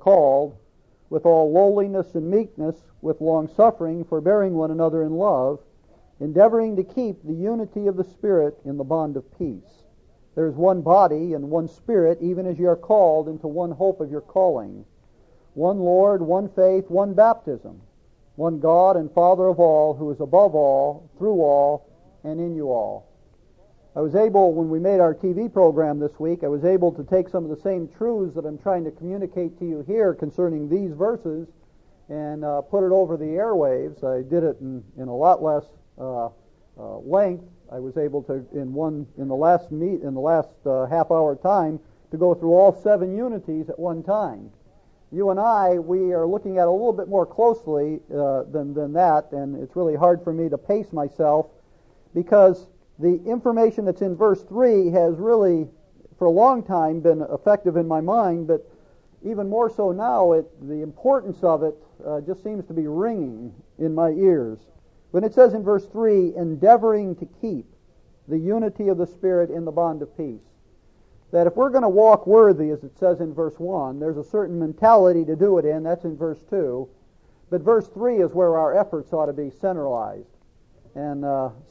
called, with all lowliness and meekness, with longsuffering, forbearing one another in love, endeavoring to keep the unity of the Spirit in the bond of peace. There is one body and one Spirit, even as ye are called into one hope of your calling. One Lord, one faith, one baptism, one God and Father of all, who is above all, through all, and in you all. I was able, when we made our TV program this week, I was able to take some of the same truths that I'm trying to communicate to you here concerning these verses and put it over the airwaves. I did it in a lot less length. I was able to, in the last half-hour time, to go through all 7 unities at one time. You and I, we are looking at it a little bit more closely than that, and it's really hard for me to pace myself because the information that's in verse 3 has really, for a long time, been effective in my mind, but even more so now, the importance of it just seems to be ringing in my ears. When it says in verse 3, endeavoring to keep the unity of the Spirit in the bond of peace, that if we're going to walk worthy, as it says in verse 1, there's a certain mentality to do it in, that's in verse 2, but verse 3 is where our efforts ought to be centralized. And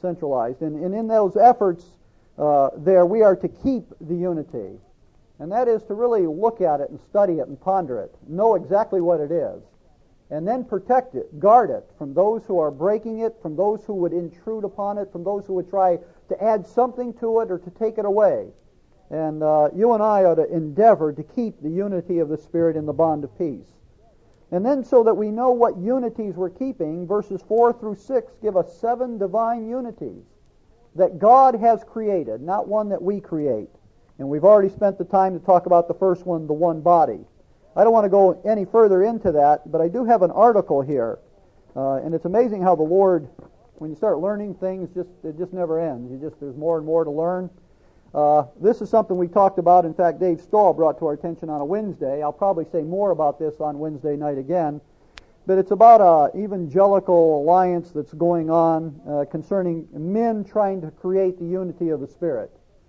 in those efforts there we are to keep the unity, and that is to really look at it and study it and ponder it, know exactly what it is, and then protect it, guard it from those who are breaking it, from those who would intrude upon it, from those who would try to add something to it or to take it away. And you and I ought to endeavor to keep the unity of the Spirit in the bond of peace. And then so that we know what unities we're keeping, verses 4 through 6 give us 7 divine unities that God has created, not one that we create. And we've already spent the time to talk about the first one, the one body. I don't want to go any further into that, but I do have an article here. And it's amazing how the Lord, when you start learning things, it just never ends. There's more and more to learn. This is something we talked about. In fact, Dave Stahl brought to our attention on a Wednesday. I'll probably say more about this on Wednesday night again. But it's about an evangelical alliance that's going on concerning men trying to create the unity of the Spirit.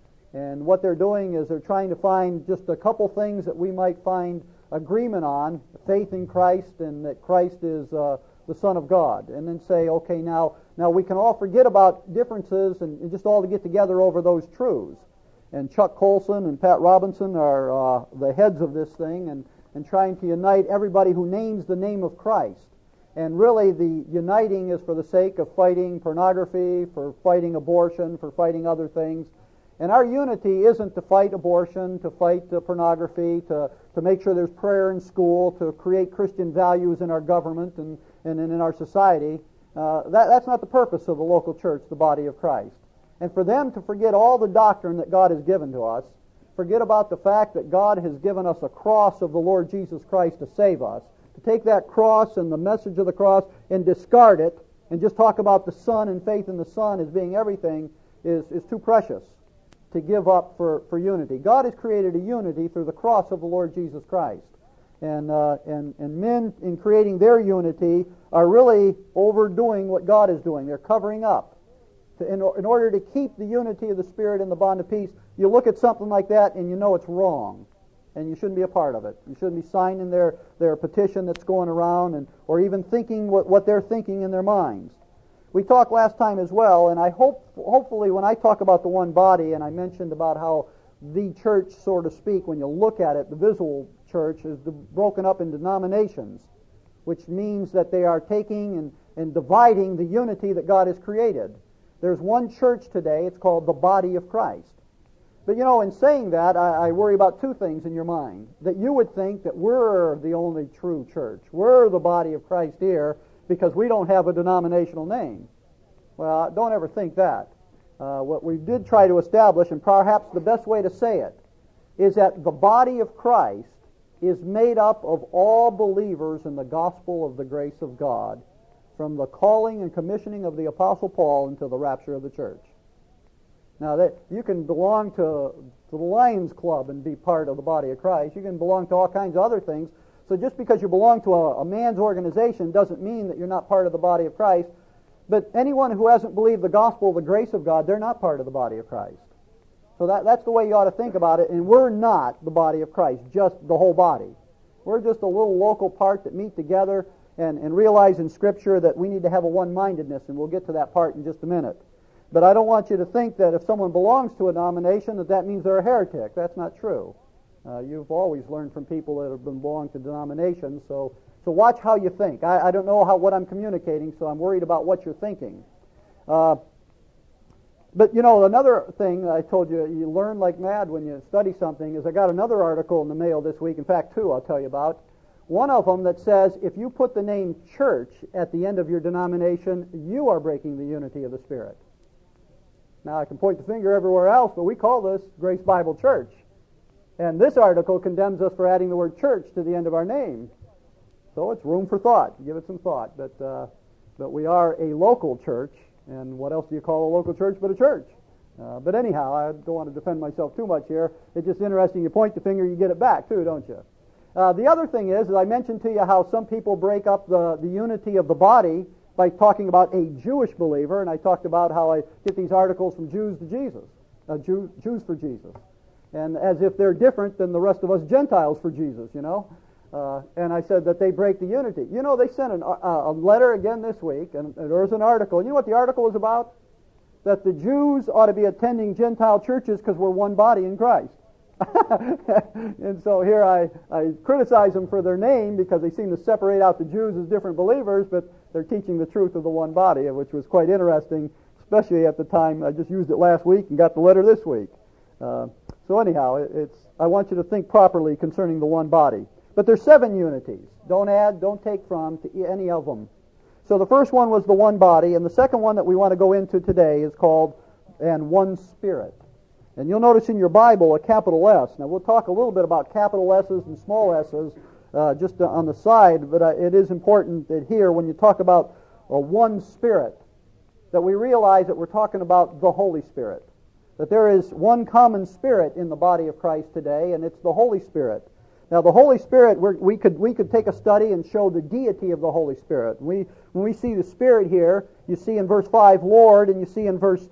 And what they're doing is they're trying to find just a couple things that we might find agreement on, faith in Christ and that Christ is the Son of God. And then say, okay, now we can all forget about differences and just all to get together over those truths. And Chuck Colson and Pat Robinson are the heads of this thing and trying to unite everybody who names the name of Christ. And really the uniting is for the sake of fighting pornography, for fighting abortion, for fighting other things. And our unity isn't to fight abortion, to fight pornography, to make sure there's prayer in school, to create Christian values in our government and in our society. That's not the purpose of the local church, the body of Christ. And for them to forget all the doctrine that God has given to us, forget about the fact that God has given us a cross of the Lord Jesus Christ to save us, to take that cross and the message of the cross and discard it and just talk about the Son and faith in the Son as being everything is too precious to give up for unity. God has created a unity through the cross of the Lord Jesus Christ. And men, in creating their unity, are really overdoing what God is doing. They're covering up. In order to keep the unity of the Spirit in the bond of peace, you look at something like that and you know it's wrong. And you shouldn't be a part of it. You shouldn't be signing their petition that's going around or even thinking what they're thinking in their minds. We talked last time as well, and I hopefully when I talk about the one body, and I mentioned about how the church, so to speak, when you look at it, the visible church is broken up in denominations, which means that they are taking and dividing the unity that God has created. There's one church today, it's called the body of Christ. But in saying that, I worry about 2 things in your mind. That you would think that we're the only true church. We're the body of Christ here because we don't have a denominational name. Well, don't ever think that. What we did try to establish, and perhaps the best way to say it, is that the body of Christ is made up of all believers in the gospel of the grace of God, from the calling and commissioning of the Apostle Paul until the rapture of the church. Now, that you can belong to the Lions Club and be part of the body of Christ. You can belong to all kinds of other things. So just because you belong to a man's organization doesn't mean that you're not part of the body of Christ. But anyone who hasn't believed the gospel of the grace of God, they're not part of the body of Christ. So that's the way you ought to think about it. And we're not the body of Christ, just the whole body. We're just a little local part that meet together and realize in Scripture that we need to have a one-mindedness, and we'll get to that part in just a minute. But I don't want you to think that if someone belongs to a denomination that means they're a heretic. That's not true. You've always learned from people that have belonged to denominations, so watch how you think. I don't know what I'm communicating, so I'm worried about what you're thinking. But, another thing I told you, you learn like mad when you study something, is I got another article in the mail this week, in fact, two I'll tell you about. One of them that says if you put the name church at the end of your denomination, you are breaking the unity of the Spirit. Now, I can point the finger everywhere else, but we call this Grace Bible Church. And this article condemns us for adding the word church to the end of our name. So it's room for thought. Give it some thought. But we are a local church. And what else do you call a local church but a church? But anyhow, I don't want to defend myself too much here. It's just interesting. You point the finger, you get it back too, don't you? The other thing is, I mentioned to you how some people break up the unity of the body by talking about a Jewish believer, and I talked about how I get these articles from Jews to Jesus, Jews for Jesus, and as if they're different than the rest of us Gentiles for Jesus, and I said that they break the unity. They sent a letter again this week, and there's an article. You know what the article was about? That the Jews ought to be attending Gentile churches because we're one body in Christ. And so here I criticize them for their name because they seem to separate out the Jews as different believers, but they're teaching the truth of the one body, which was quite interesting, especially at the time. I just used it last week and got the letter this week. So anyhow, I want you to think properly concerning the one body. But there's 7 unities. Don't add, don't take from to any of them. So the first one was the one body, and the second one that we want to go into today is called and one Spirit. And you'll notice in your Bible a capital S. Now we'll talk a little bit about capital S's and small S's just on the side, but it is important that here when you talk about one Spirit, that we realize that we're talking about the Holy Spirit. That there is one common Spirit in the body of Christ today, and it's the Holy Spirit. Now, the Holy Spirit, we could take a study and show the deity of the Holy Spirit. When we see the Spirit here, you see in verse 5, Lord, and you see in verse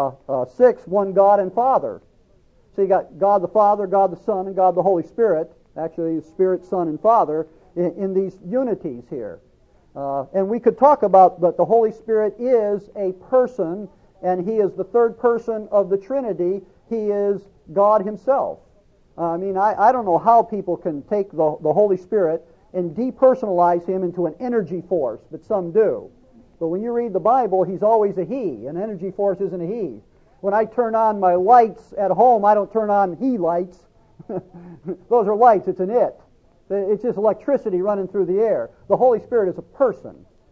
6, one God and Father. So you got God the Father, God the Son, and God the Holy Spirit. Actually, Spirit, Son, and Father in these unities here. And we could talk about that the Holy Spirit is a person, and He is the third person of the Trinity. He is God Himself. I don't know how people can take the Holy Spirit and depersonalize Him into an energy force, but some do. But when you read the Bible, He's always a He. An energy force isn't a He. When I turn on my lights at home, I don't turn on He lights. Those are lights, it's an it. It's just electricity running through the air. The Holy Spirit is a person,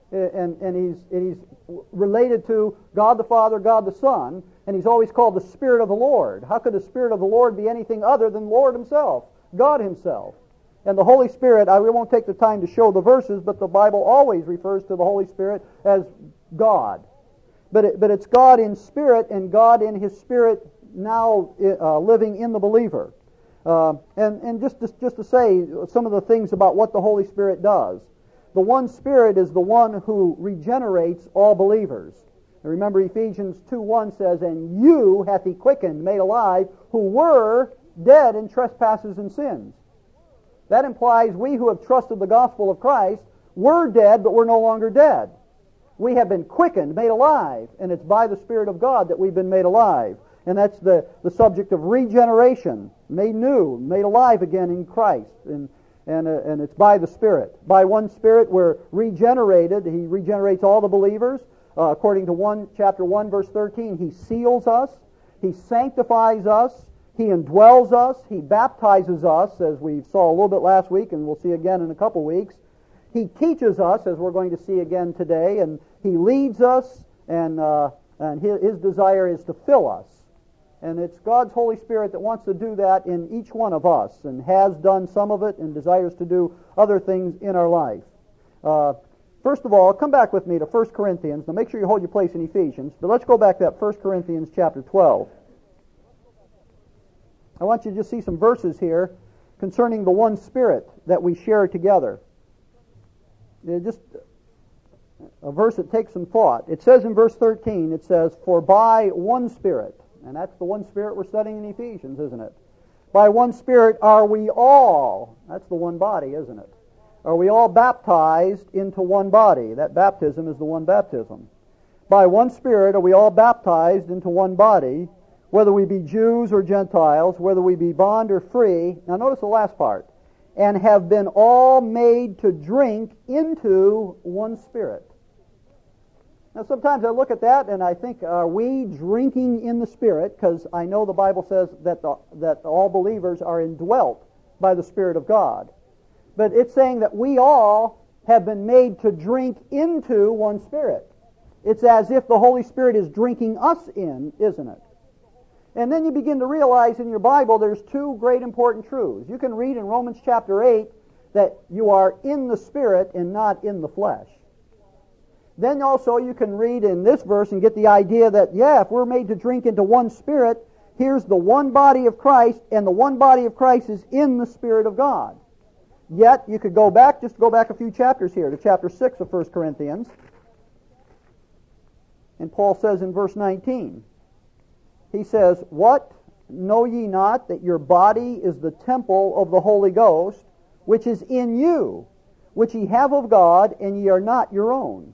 and He's related to God the Father, God the Son, and He's always called the Spirit of the Lord. How could the Spirit of the Lord be anything other than Lord Himself, God Himself? And the Holy Spirit, we won't take the time to show the verses, but the Bible always refers to the Holy Spirit as God. But it's God in spirit and God in His Spirit now living in the believer. And just to say some of the things about what the Holy Spirit does. The one Spirit is the one who regenerates all believers. And remember Ephesians 2:1 says, and you hath He quickened, made alive, who were dead in trespasses and sins. That implies we who have trusted the gospel of Christ were dead, but we're no longer dead. We have been quickened, made alive, and it's by the Spirit of God that we've been made alive. And that's the subject of regeneration, made new, made alive again in Christ. And it's by the Spirit. By one Spirit we're regenerated. He regenerates all the believers. According to chapter 1, verse 13, He seals us. He sanctifies us. He indwells us. He baptizes us, as we saw a little bit last week, and we'll see again in a couple weeks. He teaches us, as we're going to see again today, and He leads us, and His desire is to fill us. And it's God's Holy Spirit that wants to do that in each one of us, and has done some of it, and desires to do other things in our life. First of all, come back with me to 1 Corinthians. Now make sure you hold your place in Ephesians, but let's go back to that 1 Corinthians chapter 12. I want you to just see some verses here concerning the one Spirit that we share together. Just a verse that takes some thought. It says in verse 13, it says, for by one Spirit, and that's the one Spirit we're studying in Ephesians, isn't it? By one Spirit are we all, that's the one body, isn't it? Are we all baptized into one body? That baptism is the one baptism. By one Spirit are we all baptized into one body, whether we be Jews or Gentiles, whether we be bond or free. Now notice the last part. And have been all made to drink into one Spirit. Now sometimes I look at that and I think, are we drinking in the Spirit? Because I know the Bible says that all believers are indwelt by the Spirit of God. But it's saying that we all have been made to drink into one Spirit. It's as if the Holy Spirit is drinking us in, isn't it? And then you begin to realize in your Bible there's two great important truths. You can read in Romans chapter 8 that you are in the Spirit and not in the flesh. Then also you can read in this verse and get the idea that, if we're made to drink into one Spirit, here's the one body of Christ, and the one body of Christ is in the Spirit of God. Yet, you could go back a few chapters here to chapter 6 of 1 Corinthians. And Paul says in verse 19, he says, "What? Know ye not that your body is the temple of the Holy Ghost, which is in you, which ye have of God, and ye are not your own?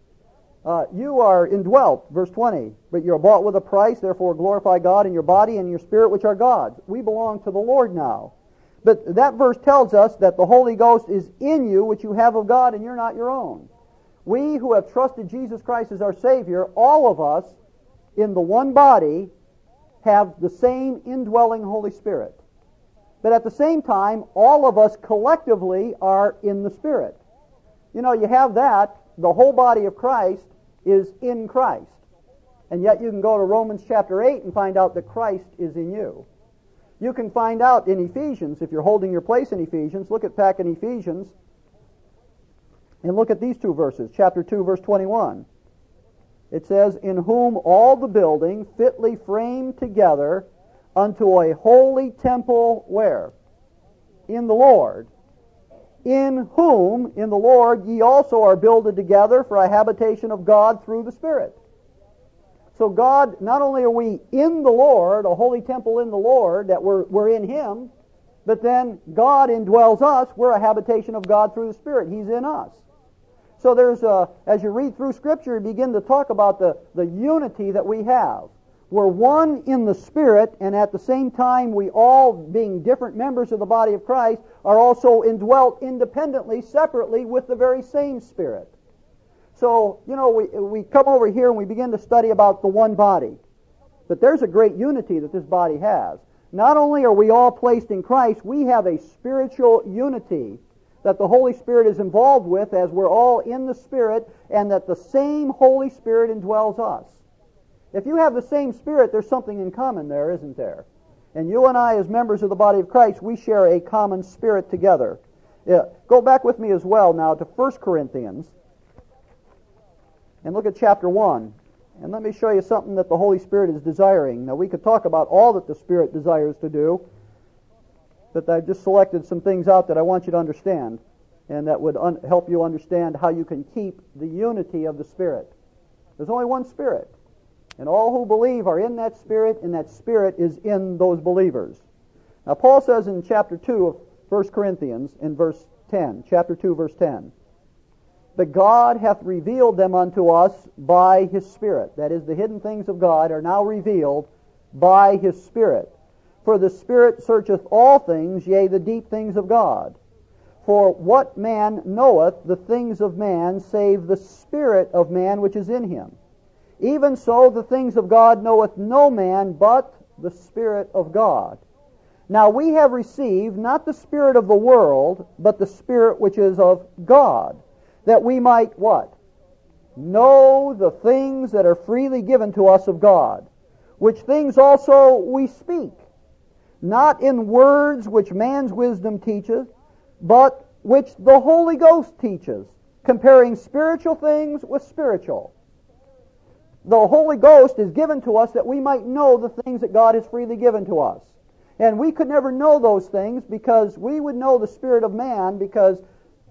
You are indwelt," verse 20, "but you are bought with a price, therefore glorify God in your body and your spirit, which are God's." We belong to the Lord now. But that verse tells us that the Holy Ghost is in you, which you have of God, and you're not your own. We who have trusted Jesus Christ as our Savior, all of us in the one body have the same indwelling Holy Spirit. But at the same time, all of us collectively are in the Spirit. You know, you have that, the whole body of Christ is in Christ. And yet you can go to Romans chapter 8 and find out that Christ is in you. You can find out in Ephesians, if you're holding your place in Ephesians, look at back in Ephesians, and look at these two verses, chapter 2, verse 21. It says, "In whom all the building fitly framed together unto a holy temple," where? In the Lord. "In whom," in the Lord, "ye also are builded together for a habitation of God through the Spirit." So God, not only are we in the Lord, a holy temple in the Lord, that we're in Him, but then God indwells us. We're a habitation of God through the Spirit. He's in us. So there's as you read through Scripture, you begin to talk about the unity that we have. We're one in the Spirit, and at the same time, we all, being different members of the body of Christ, are also indwelt independently, separately, with the very same Spirit. So, you know, we come over here and we begin to study about the one body. But there's a great unity that this body has. Not only are we all placed in Christ, we have a spiritual unity that the Holy Spirit is involved with as we're all in the Spirit, and that the same Holy Spirit indwells us. If you have the same Spirit, there's something in common there, isn't there? And you and I, as members of the body of Christ, we share a common Spirit together. Go back with me as well now to 1 Corinthians. And look at chapter 1. And let me show you something that the Holy Spirit is desiring. Now, we could talk about all that the Spirit desires to do, but I've just selected some things out that I want you to understand, and that would help you understand how you can keep the unity of the Spirit. There's only one Spirit, and all who believe are in that Spirit, and that Spirit is in those believers. Now, Paul says in chapter 2 of 1 Corinthians, in verse 10, chapter 2, verse 10, "But God hath revealed them unto us by His Spirit." That is, the hidden things of God are now revealed by His Spirit. "For the Spirit searcheth all things, yea, the deep things of God. For what man knoweth the things of man, save the Spirit of man which is in him? Even so the things of God knoweth no man, but the Spirit of God. Now we have received not the spirit of the world, but the Spirit which is of God, that we might," what? "Know the things that are freely given to us of God, which things also we speak, not in words which man's wisdom teacheth, but which the Holy Ghost teaches, comparing spiritual things with spiritual." The Holy Ghost is given to us that we might know the things that God has freely given to us. And we could never know those things because we would know the spirit of man, because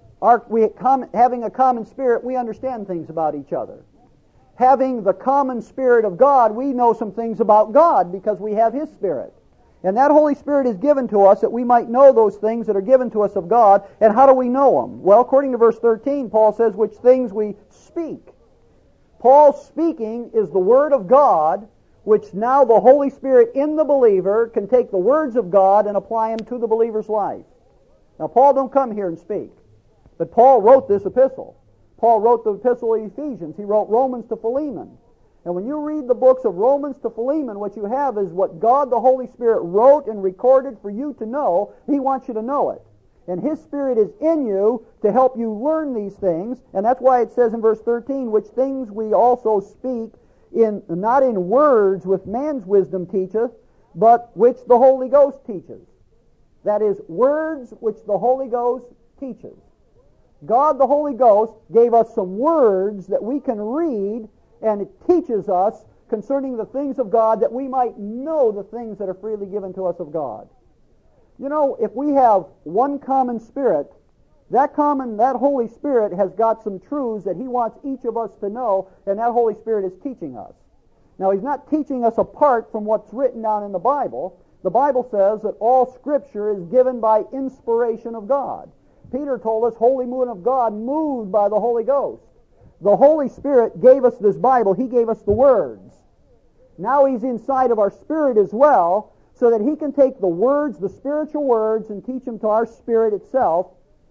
having a common spirit, we understand things about each other. Having the common Spirit of God, we know some things about God because we have His Spirit. And that Holy Spirit is given to us that we might know those things that are given to us of God. And how do we know them? Well, according to verse 13, Paul says which things we speak. Paul's speaking is the Word of God, which now the Holy Spirit in the believer can take the words of God and apply them to the believer's life. Now, Paul don't come here and speak, but Paul wrote this epistle. Paul wrote the epistle of Ephesians. He wrote Romans to Philemon. And when you read the books of Romans to Philemon, what you have is what God the Holy Spirit wrote and recorded for you to know. He wants you to know it. And His Spirit is in you to help you learn these things. And that's why it says in verse 13, which things we also speak, not in words with man's wisdom teacheth, but which the Holy Ghost teaches. That is, words which the Holy Ghost teaches. God the Holy Ghost gave us some words that we can read, and it teaches us concerning the things of God that we might know the things that are freely given to us of God. You know, if we have one common Spirit, that Holy Spirit has got some truths that He wants each of us to know, and that Holy Spirit is teaching us. Now, He's not teaching us apart from what's written down in the Bible. The Bible says that all Scripture is given by inspiration of God. Peter told us, Holy Moon of God, moved by the Holy Ghost. The Holy Spirit gave us this Bible. He gave us the words. Now He's inside of our spirit as well, so that He can take the words, the spiritual words, and teach them to our spirit itself,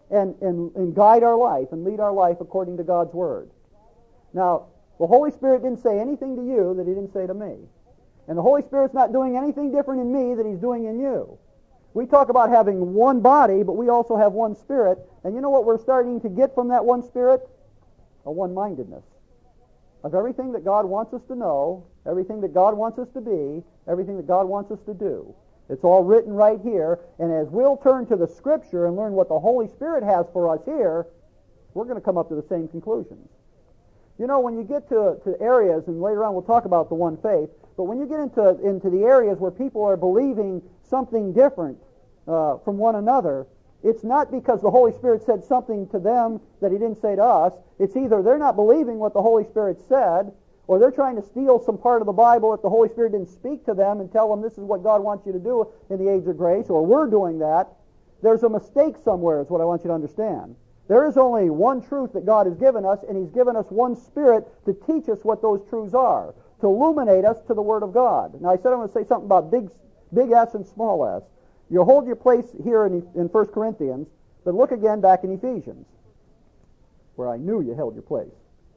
and guide our life and lead our life according to God's Word. Now, the Holy Spirit didn't say anything to you that He didn't say to me. And the Holy Spirit's not doing anything different in me that He's doing in you. We talk about having one body, but we also have one Spirit. And you know what we're starting to get from that one Spirit? A one-mindedness of everything that God wants us to know, everything that God wants us to be, everything that God wants us to do. It's all written right here, and as we'll turn to the Scripture and learn what the Holy Spirit has for us here, we're going to come up to the same conclusions. You know, when you get to areas, and later on we'll talk about the one faith, but when you get into the areas where people are believing something different from one another, it's not because the Holy Spirit said something to them that He didn't say to us. It's either they're not believing what the Holy Spirit said, or they're trying to steal some part of the Bible that the Holy Spirit didn't speak to them and tell them this is what God wants you to do in the age of grace, or we're doing that. There's a mistake somewhere is what I want you to understand. There is only one truth that God has given us, and He's given us one Spirit to teach us what those truths are, to illuminate us to the Word of God. Now, I said I'm going to say something about big S and small s. You'll hold your place here in 1 Corinthians, but look again back in Ephesians, where I knew you held your place.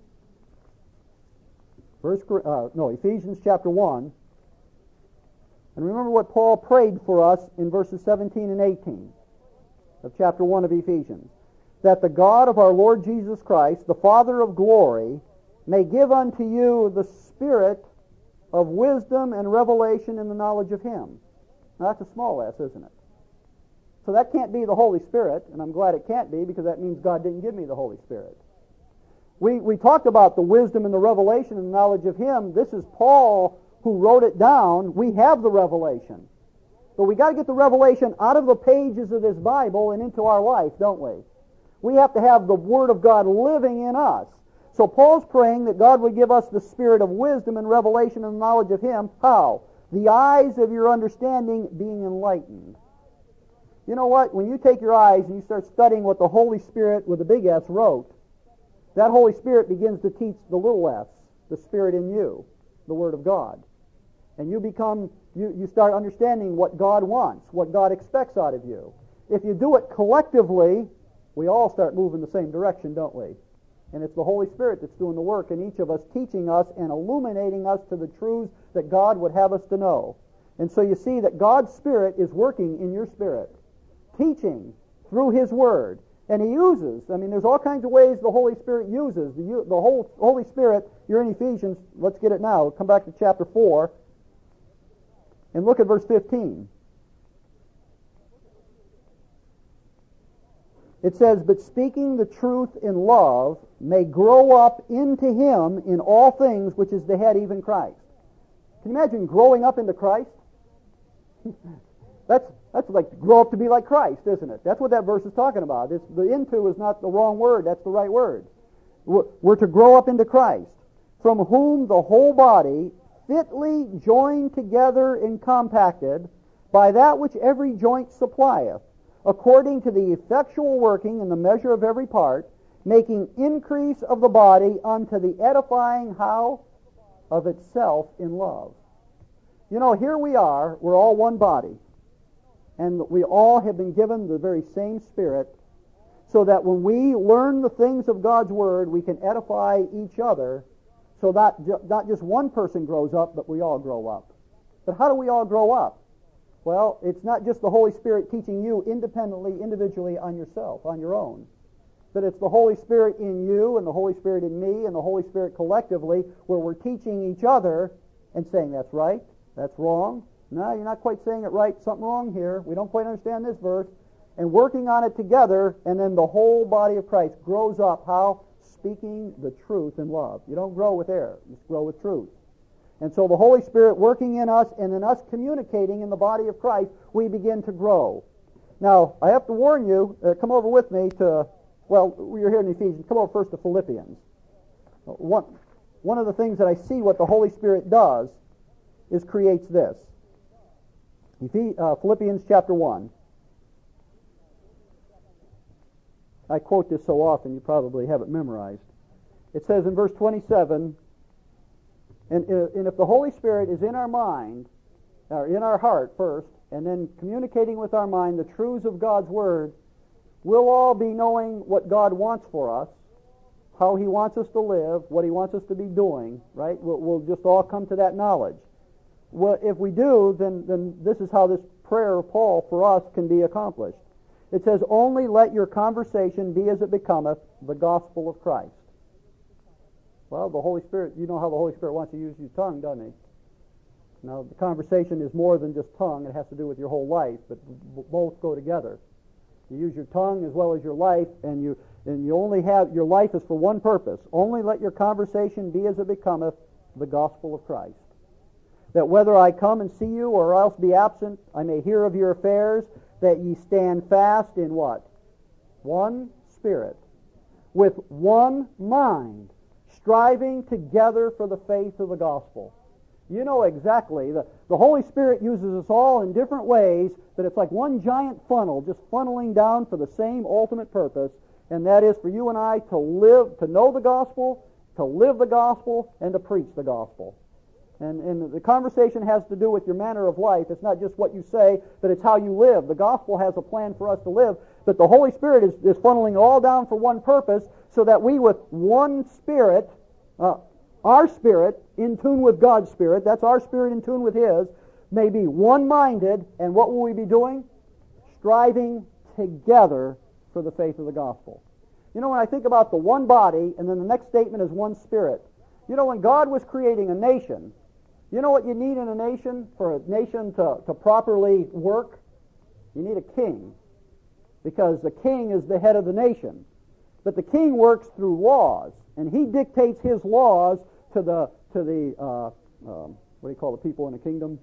Ephesians chapter 1. And remember what Paul prayed for us in verses 17 and 18 of chapter 1 of Ephesians. That the God of our Lord Jesus Christ, the Father of glory, may give unto you the spirit of wisdom and revelation in the knowledge of Him. Now that's a small s, isn't it? So that can't be the Holy Spirit, and I'm glad it can't be, because that means God didn't give me the Holy Spirit. We talked about the wisdom and the revelation and the knowledge of Him. This is Paul who wrote it down. We have the revelation. But we got to get the revelation out of the pages of this Bible and into our life, don't we? We have to have the Word of God living in us. So Paul's praying that God would give us the spirit of wisdom and revelation and knowledge of Him. How? The eyes of your understanding being enlightened. You know what? When you take your eyes and you start studying what the Holy Spirit with a big S wrote, that Holy Spirit begins to teach the little s, the Spirit in you, the Word of God. And you start understanding what God wants, what God expects out of you. If you do it collectively, we all start moving the same direction, don't we? And it's the Holy Spirit that's doing the work in each of us, teaching us and illuminating us to the truths that God would have us to know. And so you see that God's Spirit is working in your spirit, teaching through His Word. And He uses, there's all kinds of ways the Holy Spirit uses. The whole Holy Spirit, you're in Ephesians, let's get it now. Come back to chapter 4 and look at verse 15. It says, but speaking the truth in love may grow up into Him in all things, which is the head, even Christ. Can you imagine growing up into Christ? That's like grow up to be like Christ, isn't it? That's what that verse is talking about. The into is not the wrong word. That's the right word. We're to grow up into Christ, from whom the whole body, fitly joined together and compacted by that which every joint supplieth, according to the effectual working in the measure of every part, making increase of the body unto the edifying how? Of itself in love. You know, here we are, we're all one body, and we all have been given the very same Spirit, so that when we learn the things of God's Word, we can edify each other, so that not just one person grows up, but we all grow up. But how do we all grow up? Well, it's not just the Holy Spirit teaching you independently, individually on yourself, on your own. But it's the Holy Spirit in you and the Holy Spirit in me and the Holy Spirit collectively, where we're teaching each other and saying, that's right, that's wrong. No, you're not quite saying it right. Something wrong here. We don't quite understand this verse. And working on it together, and then the whole body of Christ grows up. How? Speaking the truth in love. You don't grow with error. You grow with truth. And so the Holy Spirit working in us and in us communicating in the body of Christ, we begin to grow. Now, I have to warn you, come over with me to, well, you're here in Ephesians, come over first to Philippians. One of the things that I see what the Holy Spirit does is creates this. Philippians chapter 1. I quote this so often you probably have it memorized. It says in verse 27, and if the Holy Spirit is in our mind, or in our heart first, and then communicating with our mind the truths of God's Word, we'll all be knowing what God wants for us, how He wants us to live, what He wants us to be doing, right? We'll just all come to that knowledge. Well, if we do, then this is how this prayer of Paul for us can be accomplished. It says, only let your conversation be as it becometh the gospel of Christ. Well, the Holy Spirit, you know how the Holy Spirit wants you to use your tongue, doesn't He? Now, the conversation is more than just tongue. It has to do with your whole life, but both go together. You use your tongue as well as your life, and you only have, your life is for one purpose. Only let your conversation be as it becometh the gospel of Christ. That whether I come and see you or else be absent, I may hear of your affairs, that ye stand fast in what? One spirit, with one mind, striving together for the faith of the gospel. You know exactly, the Holy Spirit uses us all in different ways, but it's like one giant funnel, just funneling down for the same ultimate purpose, and that is for you and I to live, to know the gospel, to live the gospel, and to preach the gospel. And the conversation has to do with your manner of life. It's not just what you say, but it's how you live. The gospel has a plan for us to live, but the Holy Spirit is funneling all down for one purpose, so that we with one spirit, our spirit in tune with God's Spirit, that's our spirit in tune with His, may be one-minded, and what will we be doing? Striving together for the faith of the gospel. You know, when I think about the one body, and then the next statement is one spirit. You know, when God was creating a nation, you know what you need in a nation for a nation to properly work? You need a king, because the king is the head of the nation. But the king works through laws, and he dictates his laws to the what do you call the people in the kingdom?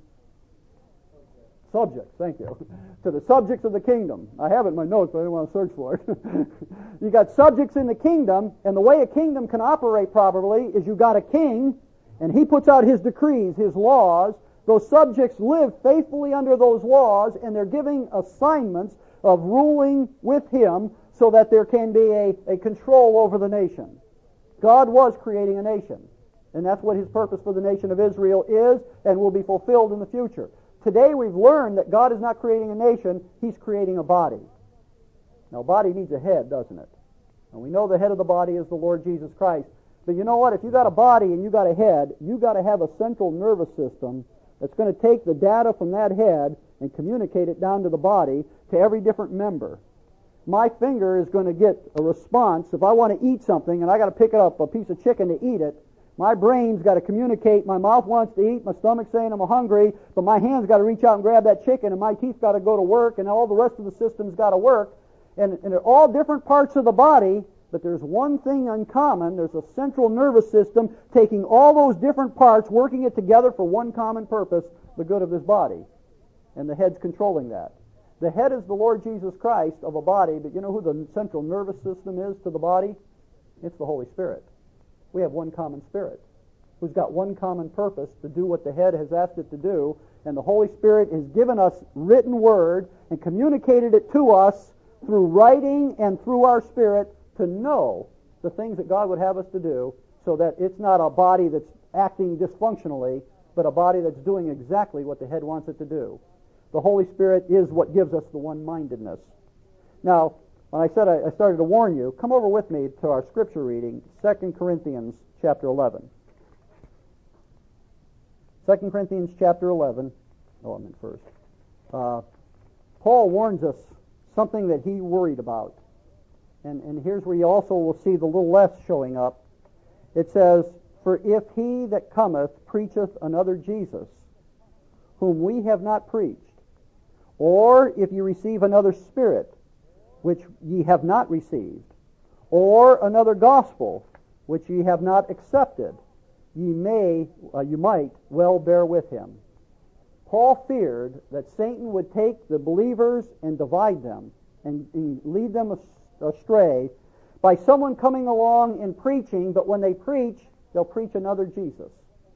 Subjects, thank you. To the subjects of the kingdom. I have it in my notes, but I didn't want to search for it. You got subjects in the kingdom, and the way a kingdom can operate properly is you got a king, and he puts out his decrees, his laws. Those subjects live faithfully under those laws, and they're giving assignments of ruling with him so that there can be a control over the nation. God was creating a nation, and that's what His purpose for the nation of Israel is and will be fulfilled in the future. Today we've learned that God is not creating a nation, He's creating a body. Now, a body needs a head, doesn't it? And we know the head of the body is the Lord Jesus Christ. But you know what? If you got a body and you got a head, you got to have a central nervous system that's going to take the data from that head and communicate it down to the body to every different member. My finger is going to get a response. If I want to eat something and I got to pick up a piece of chicken to eat it, my brain's got to communicate. My mouth wants to eat, my stomach's saying I'm hungry, but my hand's got to reach out and grab that chicken, and my teeth got to go to work, and all the rest of the system's got to work. And they're all different parts of the body, but there's one thing in common. There's a central nervous system taking all those different parts, working it together for one common purpose, the good of this body. And the head's controlling that. The head is the Lord Jesus Christ of a body, but you know who the central nervous system is to the body? It's the Holy Spirit. We have one common spirit who's got one common purpose to do what the head has asked it to do, And the Holy Spirit has given us written word and communicated it to us through writing and through our spirit to know the things that God would have us to do, so that it's not a body that's acting dysfunctionally, but a body that's doing exactly what the head wants it to do. The Holy Spirit is what gives us the one-mindedness. Now, when I said I started to warn you, come over with me to our scripture reading, 2 Corinthians chapter 11. 2 Corinthians chapter 11. Oh, I meant first. Paul warns us something that he worried about. And here's where you also will see the little less showing up. It says, "For if he that cometh preacheth another Jesus, whom we have not preached, or if you receive another spirit, which ye have not received, or another gospel, which ye have not accepted, you might well bear with him." Paul feared that Satan would take the believers and divide them and lead them astray by someone coming along and preaching, but when they preach, they'll preach another Jesus.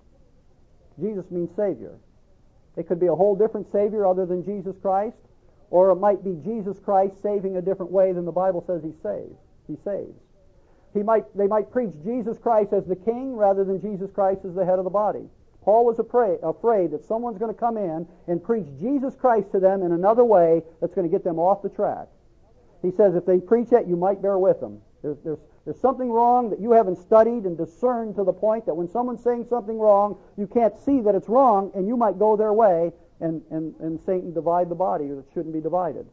Jesus means Savior. It could be a whole different Savior other than Jesus Christ, or it might be Jesus Christ saving a different way than the Bible says He saves. They might preach Jesus Christ as the King rather than Jesus Christ as the head of the body. Paul was afraid that someone's going to come in and preach Jesus Christ to them in another way that's going to get them off the track. He says if they preach that, you might bear with them. There's something wrong that you haven't studied and discerned to the point that when someone's saying something wrong, you can't see that it's wrong, and you might go their way and Satan divide the body that shouldn't be divided.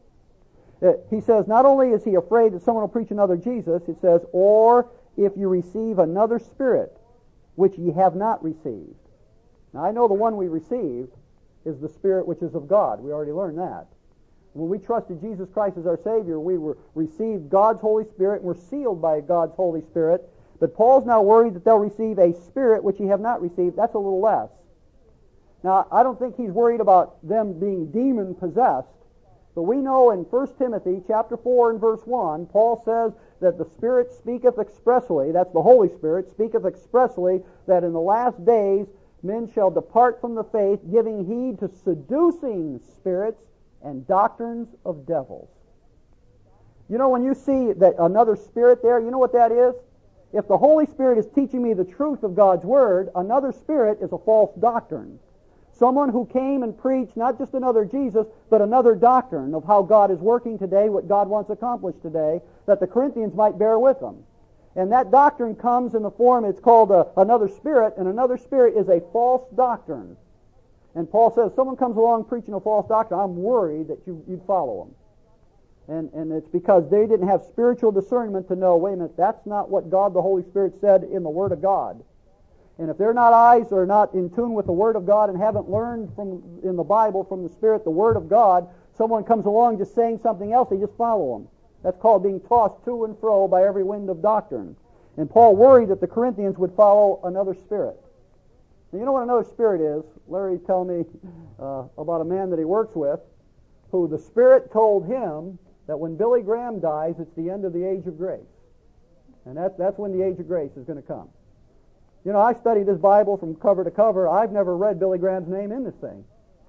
He says not only is he afraid that someone will preach another Jesus, it says, or if you receive another spirit, which ye have not received. Now I know the one we received is the Spirit which is of God. We already learned that. When we trusted Jesus Christ as our Savior, we received God's Holy Spirit and were sealed by God's Holy Spirit. But Paul's now worried that they'll receive a spirit which ye have not received. That's a little less. Now, I don't think he's worried about them being demon-possessed. But we know in 1 Timothy chapter 4 and verse 1, Paul says that the Spirit speaketh expressly, that's the Holy Spirit, speaketh expressly, that in the last days men shall depart from the faith, giving heed to seducing spirits and doctrines of devils. You know, when you see that another spirit there, you know what that is? If the Holy Spirit is teaching me the truth of God's Word, another spirit is a false doctrine. Someone who came and preached not just another Jesus, but another doctrine of how God is working today, what God wants accomplished today, that the Corinthians might bear with them. And that doctrine comes in the form, it's called another spirit, and another spirit is a false doctrine. And Paul says, someone comes along preaching a false doctrine, I'm worried that you'd follow them. And it's because they didn't have spiritual discernment to know, wait a minute, that's not what God the Holy Spirit said in the Word of God. And if their eyes are not in tune with the Word of God and haven't learned in the Bible from the Spirit the Word of God, someone comes along just saying something else, they just follow them. That's called being tossed to and fro by every wind of doctrine. And Paul worried that the Corinthians would follow another spirit. Now, you know what another spirit is? Larry told me about a man that he works with who the Spirit told him that when Billy Graham dies, it's the end of the age of grace. And that's when the age of grace is going to come. You know, I studied this Bible from cover to cover. I've never read Billy Graham's name in this thing.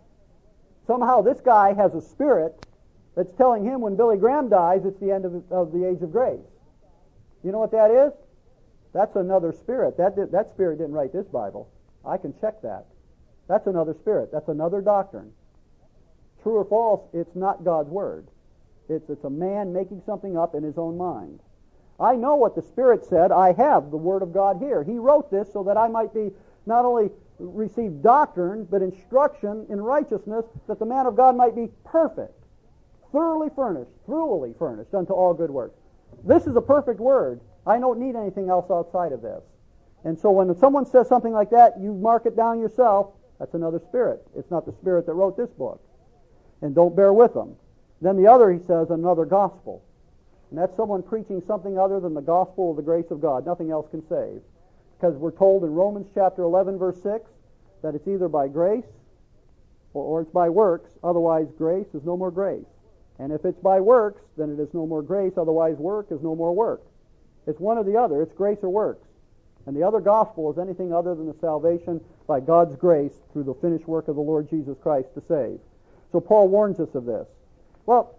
Somehow this guy has a spirit that's telling him when Billy Graham dies, it's the end of the age of grace. You know what that is? That's another spirit. That spirit didn't write this Bible. I can check that. That's another spirit. That's another doctrine. True or false, it's not God's Word. It's a man making something up in his own mind. I know what the Spirit said. I have the Word of God here. He wrote this so that I might be not only receive doctrine, but instruction in righteousness, that the man of God might be perfect, thoroughly furnished unto all good works. This is a perfect Word. I don't need anything else outside of this. And so when someone says something like that, you mark it down yourself. That's another spirit. It's not the Spirit that wrote this book. And don't bear with them. Then the other, he says, another gospel. And that's someone preaching something other than the gospel of the grace of God. Nothing else can save. Because we're told in Romans chapter 11, verse 6, that it's either by grace or it's by works. Otherwise, grace is no more grace. And if it's by works, then it is no more grace. Otherwise, work is no more work. It's one or the other. It's grace or works. And the other gospel is anything other than the salvation by God's grace through the finished work of the Lord Jesus Christ to save. So Paul warns us of this. Well,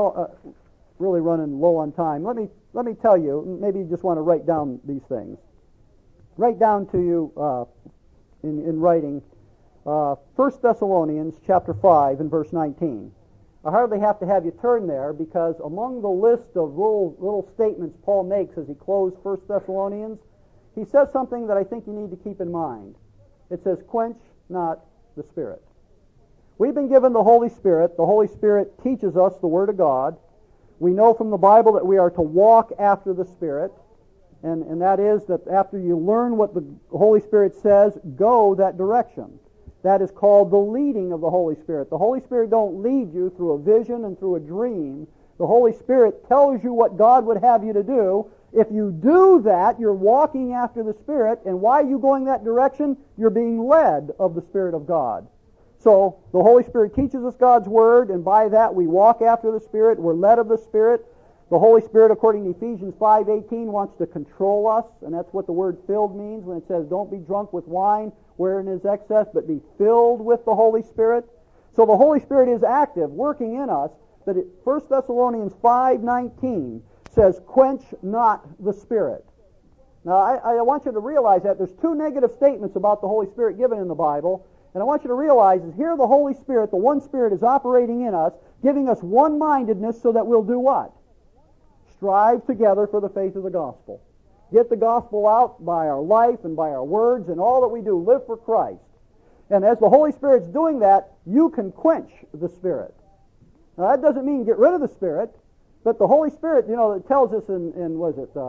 really running low on time. Let me tell you, maybe you just want to write down these things. Write down to you in writing 1 Thessalonians chapter 5 and verse 19. I hardly have to have you turn there, because among the list of little statements Paul makes as he closed 1 Thessalonians, he says something that I think you need to keep in mind. It says, quench not the Spirit. We've been given the Holy Spirit. The Holy Spirit teaches us the Word of God. We know from the Bible that we are to walk after the Spirit, and that is that after you learn what the Holy Spirit says, go that direction. That is called the leading of the Holy Spirit. The Holy Spirit don't lead you through a vision and through a dream. The Holy Spirit tells you what God would have you to do. If you do that, you're walking after the Spirit, and why are you going that direction? You're being led of the Spirit of God. So the Holy Spirit teaches us God's Word, and by that we walk after the Spirit. We're led of the Spirit. The Holy Spirit, according to Ephesians 5:18, wants to control us, and that's what the word filled means when it says, don't be drunk with wine wherein is excess, but be filled with the Holy Spirit. So the Holy Spirit is active, working in us, but 1 Thessalonians 5:19 says, quench not the Spirit. Now, I want you to realize that there's two negative statements about the Holy Spirit given in the Bible, and I want you to realize is here the Holy Spirit, the one Spirit, is operating in us, giving us one-mindedness so that we'll do what? Strive together for the faith of the gospel. Get the gospel out by our life and by our words, and all that we do, live for Christ. And as the Holy Spirit's doing that, you can quench the Spirit. Now, that doesn't mean get rid of the Spirit, but the Holy Spirit, it tells us in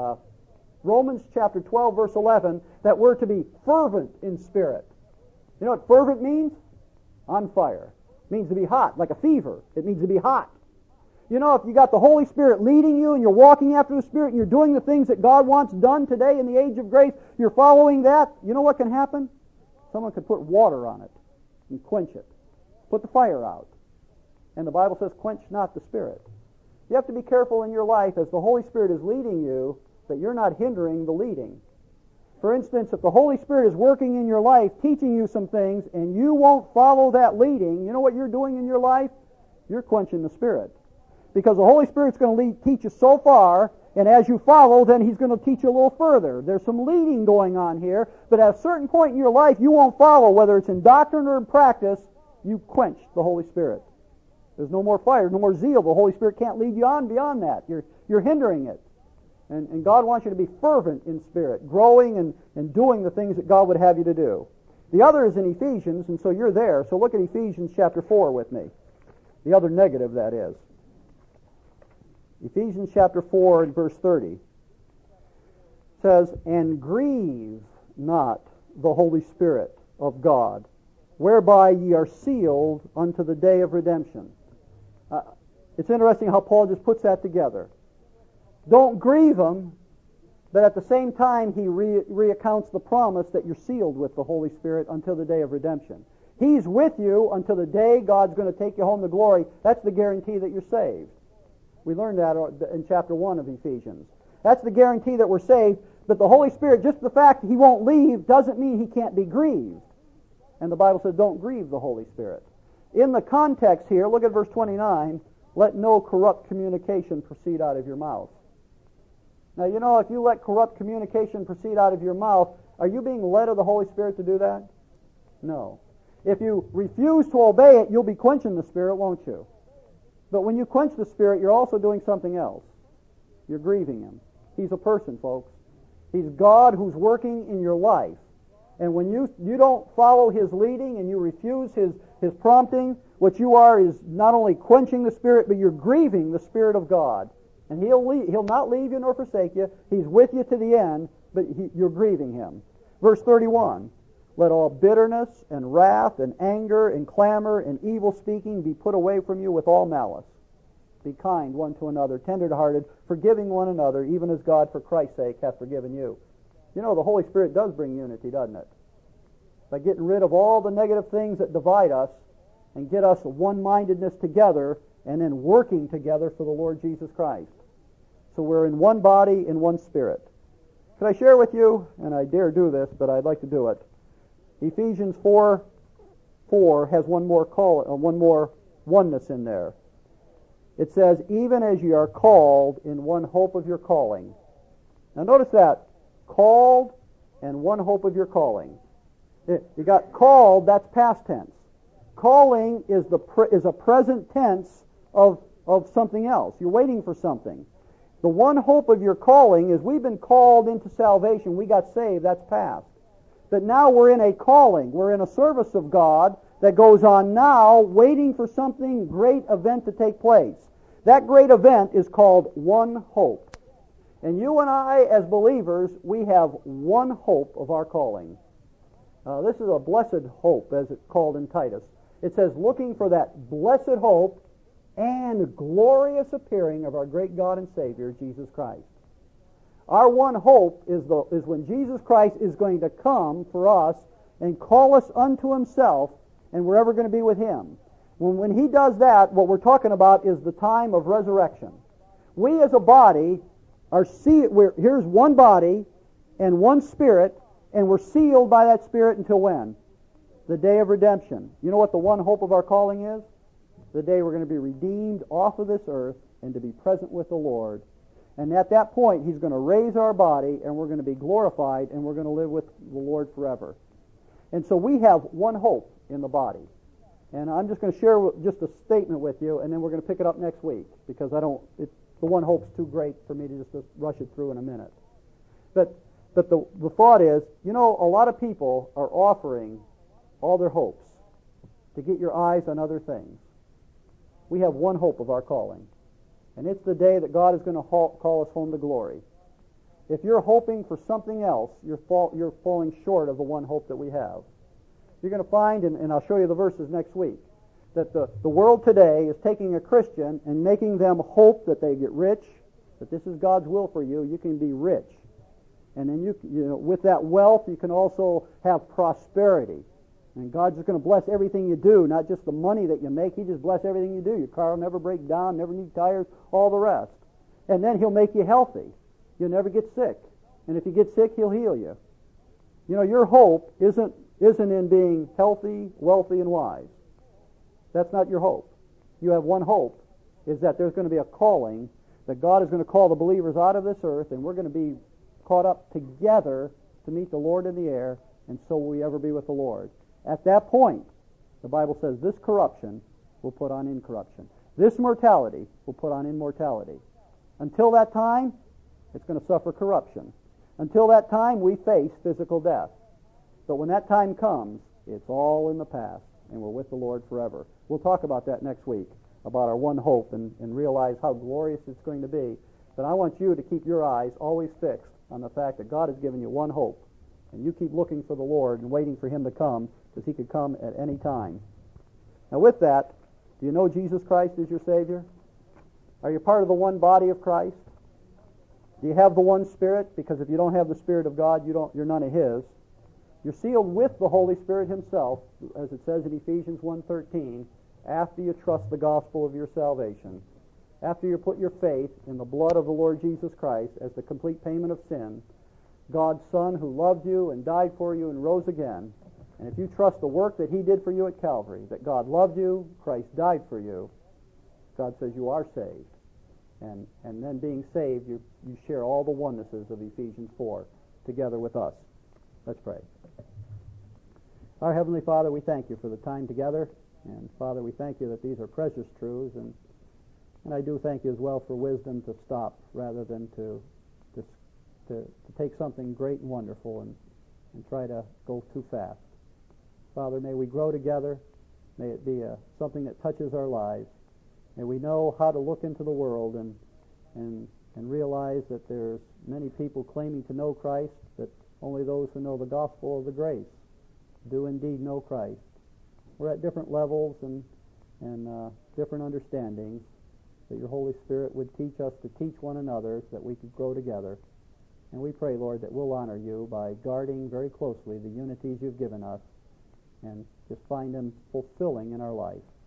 Romans chapter 12, verse 11, that we're to be fervent in spirit. You know what fervent means? On fire. It means to be hot, like a fever. It means to be hot. If you got the Holy Spirit leading you and you're walking after the Spirit and you're doing the things that God wants done today in the age of grace, you're following that, you know what can happen? Someone could put water on it and quench it. Put the fire out. And the Bible says, quench not the Spirit. You have to be careful in your life as the Holy Spirit is leading you that you're not hindering the leading. For instance, if the Holy Spirit is working in your life, teaching you some things, and you won't follow that leading, you know what you're doing in your life? You're quenching the Spirit. Because the Holy Spirit's going to teach you so far, and as you follow, then He's going to teach you a little further. There's some leading going on here, but at a certain point in your life, you won't follow, whether it's in doctrine or in practice, you quench the Holy Spirit. There's no more fire, no more zeal. The Holy Spirit can't lead you on beyond that. You're hindering it. And God wants you to be fervent in spirit, growing and doing the things that God would have you to do. The other is in Ephesians, and so you're there. So look at Ephesians chapter 4 with me. The other negative, that is. Ephesians chapter 4 and verse 30 says, and grieve not the Holy Spirit of God, whereby ye are sealed unto the day of redemption. It's interesting how Paul just puts that together. Don't grieve Him, but at the same time He reaccounts the promise that you're sealed with the Holy Spirit until the day of redemption. He's with you until the day God's going to take you home to glory. That's the guarantee that you're saved. We learned that in chapter 1 of Ephesians. That's the guarantee that we're saved, but the Holy Spirit, just the fact that He won't leave doesn't mean He can't be grieved. And the Bible says don't grieve the Holy Spirit. In the context here, look at verse 29, let no corrupt communication proceed out of your mouth. Now, if you let corrupt communication proceed out of your mouth, are you being led of the Holy Spirit to do that? No. If you refuse to obey it, you'll be quenching the Spirit, won't you? But when you quench the Spirit, you're also doing something else. You're grieving Him. He's a person, folks. He's God who's working in your life. And when you don't follow His leading and you refuse His prompting, what you are is not only quenching the Spirit, but you're grieving the Spirit of God. And He'll not leave you nor forsake you. He's with you to the end, but you're grieving Him. Verse 31, let all bitterness and wrath and anger and clamor and evil speaking be put away from you with all malice. Be kind one to another, tender-hearted, forgiving one another, even as God for Christ's sake hath forgiven you. The Holy Spirit does bring unity, doesn't it? By getting rid of all the negative things that divide us and get us one-mindedness together and then working together for the Lord Jesus Christ. So we're in one body, in one spirit. Could I share with you, and I dare do this, but I'd like to do it. Ephesians 4:4 has one more oneness in there. It says, even as ye are called in one hope of your calling. Now notice that. Called and one hope of your calling. You got called, that's past tense. Calling is a present tense of something else. You're waiting for something. The one hope of your calling is we've been called into salvation. We got saved, that's past. But now we're in a calling. We're in a service of God that goes on now, waiting for something great event to take place. That great event is called one hope. And you and I, as believers, we have one hope of our calling. This is a blessed hope, as it's called in Titus. It says, looking for that blessed hope and glorious appearing of our great God and Savior, Jesus Christ. Our one hope is when Jesus Christ is going to come for us and call us unto Himself, and we're ever going to be with Him. When He does that, what we're talking about is the time of resurrection. We as a body here's one body and one spirit, and we're sealed by that spirit until when? The day of redemption. You know what the one hope of our calling is? The day we're going to be redeemed off of this earth and to be present with the Lord. And at that point, He's going to raise our body, and we're going to be glorified, and we're going to live with the Lord forever. And so we have one hope in the body. And I'm just going to share just a statement with you, and then we're going to pick it up next week, because the one hope's too great for me to just rush it through in a minute. But the thought is, a lot of people are offering all their hopes to get your eyes on other things. We have one hope of our calling, and it's the day that God is going to call us home to glory. If you're hoping for something else, you're falling short of the one hope that we have. You're going to find, and I'll show you the verses next week, that the world today is taking a Christian and making them hope that they get rich, that this is God's will for you. You can be rich. And then with that wealth, you can also have prosperity. And God's just going to bless everything you do, not just the money that you make. He just bless everything you do. Your car will never break down, never need tires, all the rest. And then He'll make you healthy. You'll never get sick. And if you get sick, He'll heal you. Your hope isn't in being healthy, wealthy, and wise. That's not your hope. You have one hope, is that there's going to be a calling, that God is going to call the believers out of this earth, and we're going to be caught up together to meet the Lord in the air, and so will we ever be with the Lord. At that point, the Bible says, this corruption will put on incorruption. This mortality will put on immortality. Until that time, it's going to suffer corruption. Until that time, we face physical death. But when that time comes, it's all in the past, and we're with the Lord forever. We'll talk about that next week, about our one hope, and realize how glorious it's going to be. But I want you to keep your eyes always fixed on the fact that God has given you one hope, and you keep looking for the Lord and waiting for Him to come, because He could come at any time. Now with that, do you know Jesus Christ is your Savior? Are you part of the one body of Christ? Do you have the one Spirit? Because if you don't have the Spirit of God, you're none of His. You're sealed with the Holy Spirit Himself, as it says in Ephesians 1:13, after you trust the gospel of your salvation, after you put your faith in the blood of the Lord Jesus Christ as the complete payment of sin, God's Son who loved you and died for you and rose again. And if you trust the work that He did for you at Calvary, that God loved you, Christ died for you, God says you are saved. And then being saved, you share all the onenesses of Ephesians 4 together with us. Let's pray. Our Heavenly Father, we thank You for the time together. And Father, we thank You that these are precious truths. And I do thank You as well for wisdom to stop rather than to take something great and wonderful and try to go too fast. Father, may we grow together. May it be something that touches our lives. May we know how to look into the world and realize that there's many people claiming to know Christ, that only those who know the gospel of the grace do indeed know Christ. We're at different levels and different understandings, that Your Holy Spirit would teach us to teach one another so that we could grow together. And we pray, Lord, that we'll honor You by guarding very closely the unities You've given us and just find them fulfilling in our life.